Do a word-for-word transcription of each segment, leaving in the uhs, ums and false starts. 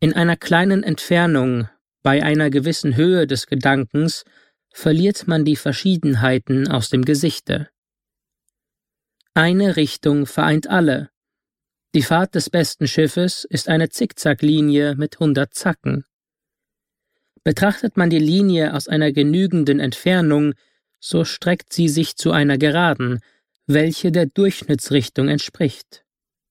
In einer kleinen Entfernung, bei einer gewissen Höhe des Gedankens, verliert man die Verschiedenheiten aus dem Gesichte. Eine Richtung vereint alle. Die Fahrt des besten Schiffes ist eine Zickzacklinie mit hundert Zacken. Betrachtet man die Linie aus einer genügenden Entfernung, so streckt sie sich zu einer Geraden, welche der Durchschnittsrichtung entspricht.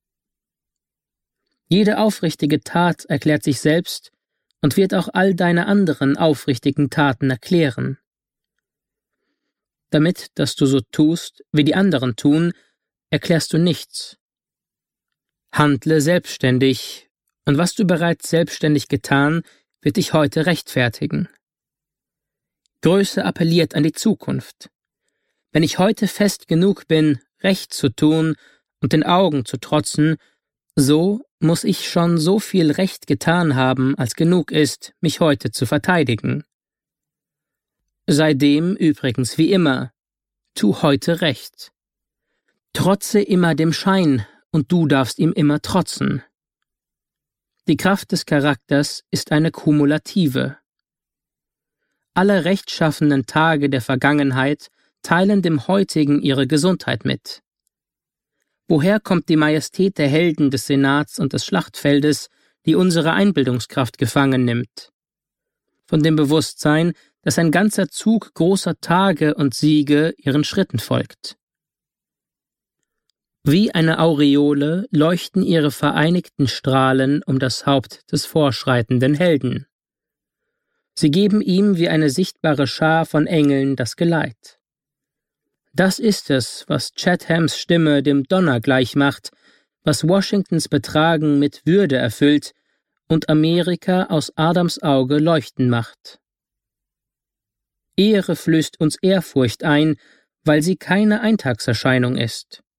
Jede aufrichtige Tat erklärt sich selbst und wird auch all deine anderen aufrichtigen Taten erklären. Damit, dass du so tust, wie die anderen tun, erklärst du nichts. Handle selbstständig, und was du bereits selbstständig getan, wird dich heute rechtfertigen. Größe appelliert an die Zukunft. Wenn ich heute fest genug bin, Recht zu tun und den Augen zu trotzen, so muss ich schon so viel Recht getan haben, als genug ist, mich heute zu verteidigen. Sei dem übrigens wie immer, tu heute Recht. Trotze immer dem Schein, und du darfst ihm immer trotzen. Die Kraft des Charakters ist eine kumulative. Alle rechtschaffenen Tage der Vergangenheit teilen dem Heutigen ihre Gesundheit mit. Woher kommt die Majestät der Helden des Senats und des Schlachtfeldes, die unsere Einbildungskraft gefangen nimmt? Von dem Bewusstsein, dass ein ganzer Zug großer Tage und Siege ihren Schritten folgt. Wie eine Aureole leuchten ihre vereinigten Strahlen um das Haupt des vorschreitenden Helden. Sie geben ihm wie eine sichtbare Schar von Engeln das Geleit. Das ist es, was Chathams Stimme dem Donner gleichmacht, was Washingtons Betragen mit Würde erfüllt und Amerika aus Adams Auge leuchten macht. Ehre flößt uns Ehrfurcht ein, weil sie keine Eintagserscheinung ist.